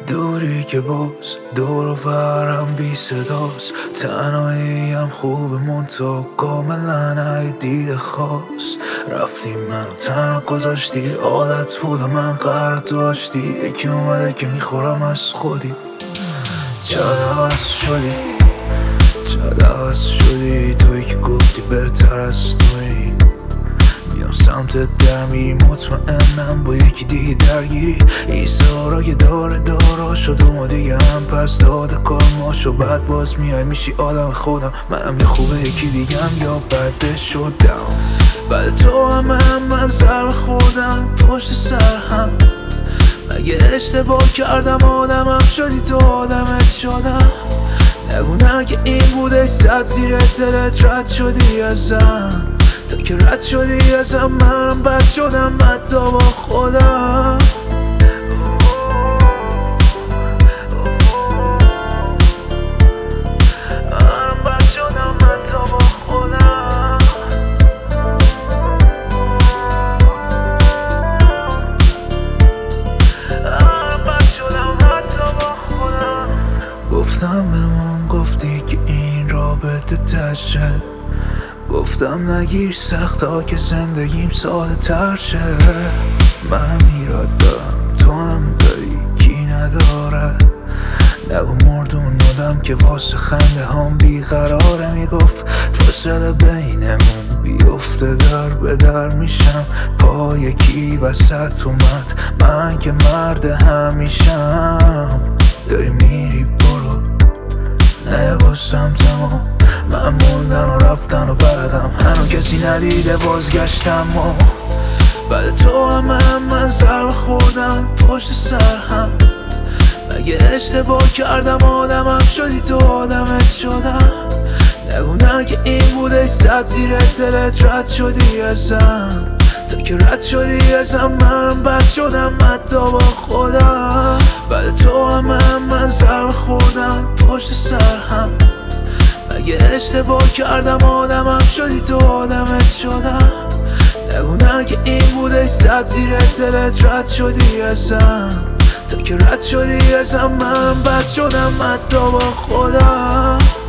دوری که باز دور و برم بی صداست، تنهاییم خوبه منطقه کاملا دید خاص. رفتی منو تنها گذاشتی، عادت بودم من قرار داشتی، یکی اومده که میخورم از خودی. چقدر عوض شدی توی که گفتی بهتر از توی. میام سمتت در میری مطمئنم با یکی دیگه درگیری. این سارا که داره شد و ما دیگه هم پس داده کار ما شد. بعد باز میای میشی آدم خودم، منم یه خوبه یکی دیگم یا بده شدم. بعد تو هم من زر خوردم پشت سر هم. مگه اشتباه کردم آدمم شدی تو آدمت شدم. نگو نه که این بوده صد زیر دلت رد شدی ازم. تا که رد شدی ازم منم بد شدم حتی با خودم. گفتم بمون، گفتی که این رابطه تشه. گفتم نگیر سختا که زندگیم ساده تر شه. منم ایراد دارم تو هم داری کی نداره. نگو مردون آدم که واسه خنده هم بیقراره. میگفت فاصله بینمون بیفته در به در میشم. پا یکی وسط اومد من که مرد همیشم. داری میری برو نه واسم تمام. من موندن و رفتن و بردم هنو کسی ندیده بازگشتم. و بعد تو هم من زر خوردم پشت سر هم. مگه اشتباه کردم آدمم شدی تو آدمت شدم. نگو نه که این بوده صد زیر دلت رد شدی ازم. تا که رد شدی ازم منم بد شدم حتی با خودم. بعد تو هم من زر خوردم پشت سر هم. مگه اشتباه کردم آدمم شدی تو آدمت شدم. نگو نه که این بوده صد زیر دلت رد شدی ازم. تا که رد شدی ازم منم بد شدم حتی با خودم.